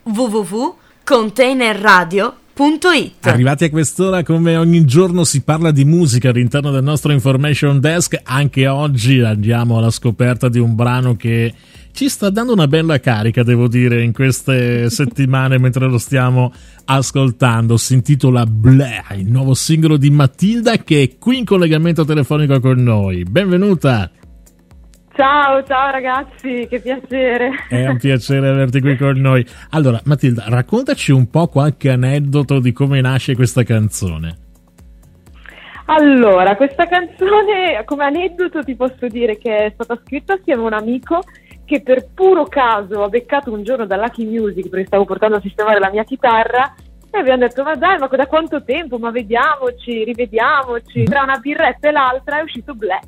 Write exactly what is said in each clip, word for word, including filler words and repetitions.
w w w punto container radio punto it. Arrivati a quest'ora, come ogni giorno si parla di musica all'interno del nostro Information Desk. Anche oggi andiamo alla scoperta di un brano che ci sta dando una bella carica, devo dire, in queste settimane mentre lo stiamo ascoltando. Si intitola Bleh, il nuovo singolo di Matilda, che è qui in collegamento telefonico con noi. Benvenuta! Ciao, ciao ragazzi, che piacere. È un piacere averti qui con noi. Allora, Matilda, raccontaci un po' qualche aneddoto di come nasce questa canzone. Allora, questa canzone, come aneddoto ti posso dire che è stata scritta assieme a un amico che per puro caso ho beccato un giorno da Lucky Music perché stavo portando a sistemare la mia chitarra e abbiamo detto: ma dai, ma da quanto tempo? Ma vediamoci, rivediamoci. Tra una birretta e l'altra è uscito Bleh.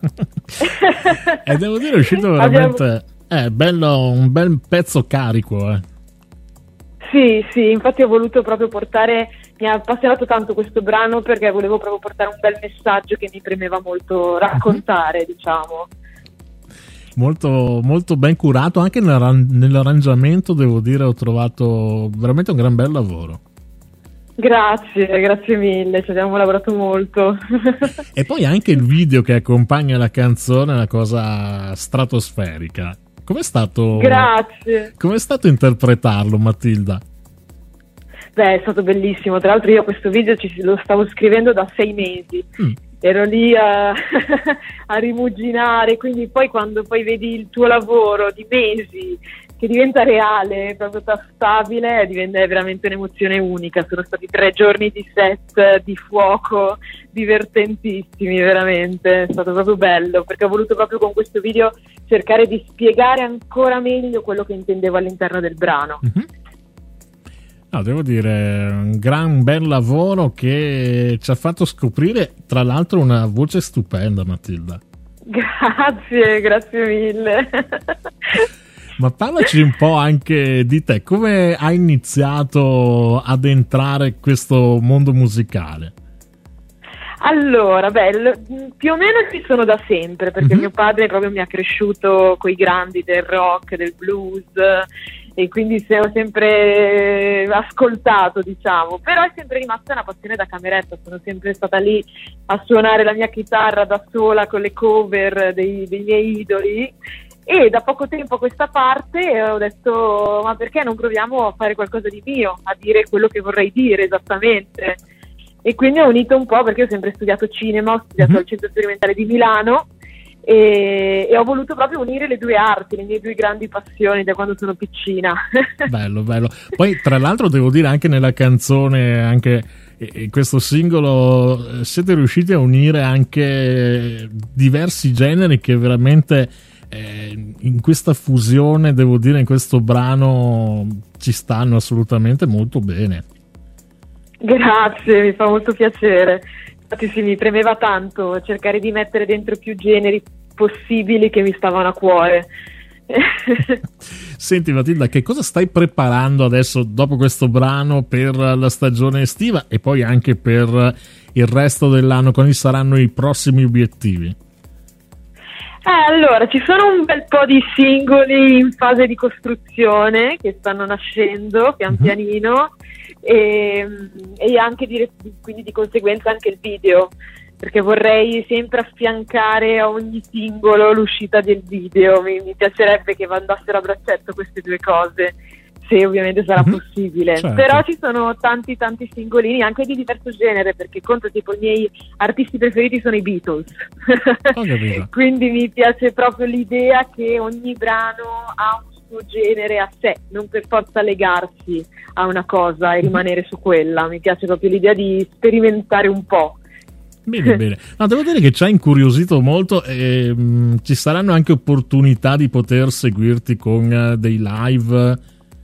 E devo dire è uscito veramente è bello, un bel pezzo carico, eh. Sì, sì, infatti ho voluto proprio portare, mi ha appassionato tanto questo brano perché volevo proprio portare un bel messaggio che mi premeva molto raccontare, uh-huh. diciamo. Molto, molto ben curato, anche nell'arrangiamento devo dire ho trovato veramente un gran bel lavoro. Grazie, grazie mille, ci abbiamo lavorato molto. E poi anche il video che accompagna la canzone è una cosa stratosferica. Com'è stato? Grazie. Com'è stato interpretarlo, Matilda? Beh, è stato bellissimo. Tra l'altro io questo video ci, lo stavo scrivendo da sei mesi. Mm. Ero lì a, a rimuginare, quindi poi quando poi vedi il tuo lavoro di mesi che diventa reale, proprio tastabile, diventa veramente un'emozione unica. Sono stati tre giorni di set, di fuoco, divertentissimi, veramente. È stato proprio bello, perché ho voluto proprio con questo video cercare di spiegare ancora meglio quello che intendevo all'interno del brano. Mm-hmm. No, devo dire, un gran bel lavoro che ci ha fatto scoprire, tra l'altro, una voce stupenda, Matilda. Grazie, grazie mille. Ma parlaci un po' anche di te, come hai iniziato ad entrare in questo mondo musicale? Allora, beh, più o meno ci sono da sempre, perché mm-hmm. mio padre proprio mi ha cresciuto coi grandi del rock, del blues, e quindi ho sempre ascoltato, diciamo, però è sempre rimasta una passione da cameretta. Sono sempre stata lì a suonare la mia chitarra da sola con le cover dei, dei miei idoli. E da poco tempo a questa parte ho detto: ma perché non proviamo a fare qualcosa di mio, a dire quello che vorrei dire esattamente? E quindi ho unito un po', perché ho sempre studiato cinema, ho studiato mm-hmm. al Centro Sperimentale di Milano e, e ho voluto proprio unire le due arti, le mie due grandi passioni da quando sono piccina. Bello, bello. Poi tra l'altro devo dire anche nella canzone, anche in questo singolo, siete riusciti a unire anche diversi generi che veramente... Eh, in questa fusione, devo dire, in questo brano ci stanno assolutamente molto bene. Grazie, mi fa molto piacere. Infatti sì, mi premeva tanto cercare di mettere dentro più generi possibili che mi stavano a cuore. Senti Matilda, che cosa stai preparando adesso dopo questo brano per la stagione estiva e poi anche per il resto dell'anno? Quali saranno i prossimi obiettivi? Eh, allora, ci sono un bel po' di singoli in fase di costruzione che stanno nascendo pian pianino e, e anche di, quindi di conseguenza anche il video, perché vorrei sempre affiancare a ogni singolo l'uscita del video. Mi, mi piacerebbe che andassero a braccetto queste due cose, se ovviamente sarà mm-hmm. possibile. Certo. Però ci sono tanti tanti singolini anche di diverso genere, perché conto tipo i miei artisti preferiti sono i Beatles. Quindi mi piace proprio l'idea che ogni brano ha un suo genere a sé, non per forza legarsi a una cosa e rimanere mm-hmm. su quella. Mi piace proprio l'idea di sperimentare un po'. Bene, bene. No, devo dire che ci ha incuriosito molto e mh, ci saranno anche opportunità di poter seguirti con uh, dei live.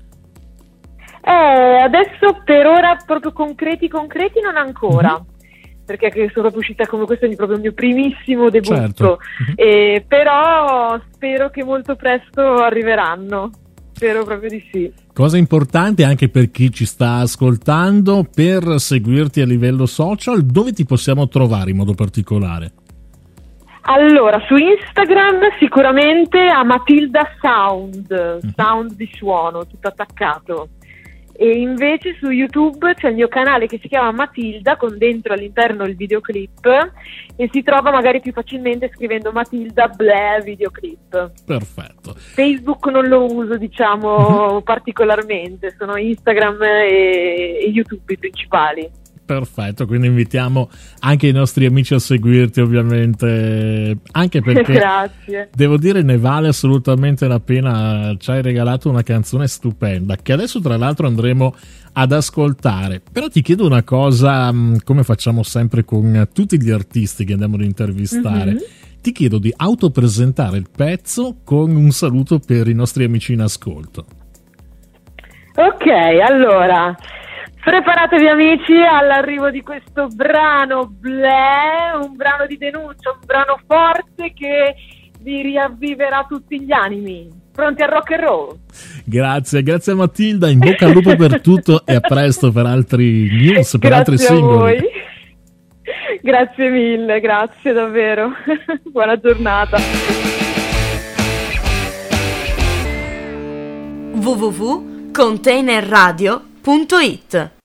Eh, adesso per ora proprio concreti concreti non ancora, mm-hmm. perché sono proprio uscita come questo è proprio il mio primissimo debutto, certo. e, però spero che molto presto arriveranno, spero proprio di sì. Cosa importante anche per chi ci sta ascoltando, per seguirti a livello social, dove ti possiamo trovare in modo particolare? Allora, su Instagram sicuramente a Matilda Sound, mm-hmm. sound di suono, tutto attaccato. E invece su YouTube c'è il mio canale che si chiama Matilda, con dentro all'interno il videoclip, e si trova magari più facilmente scrivendo Matilda Ble videoclip. Perfetto. Facebook non lo uso, diciamo, particolarmente, sono Instagram e, e YouTube i principali. Perfetto, quindi invitiamo anche i nostri amici a seguirti, ovviamente, anche perché Grazie. Devo dire ne vale assolutamente la pena. Ci hai regalato una canzone stupenda che adesso tra l'altro andremo ad ascoltare. Però ti chiedo una cosa, come facciamo sempre con tutti gli artisti che andiamo ad intervistare, mm-hmm. ti chiedo di autopresentare il pezzo con un saluto per i nostri amici in ascolto. Ok, allora preparatevi amici all'arrivo di questo brano Ble, un brano di denuncia, un brano forte che vi riavviverà tutti gli animi. Pronti al rock and roll? Grazie, grazie Matilda, in bocca al lupo per tutto e a presto per altri news, per grazie altri singoli. A voi. Grazie mille, grazie davvero. Buona giornata. w w w punto container radio punto it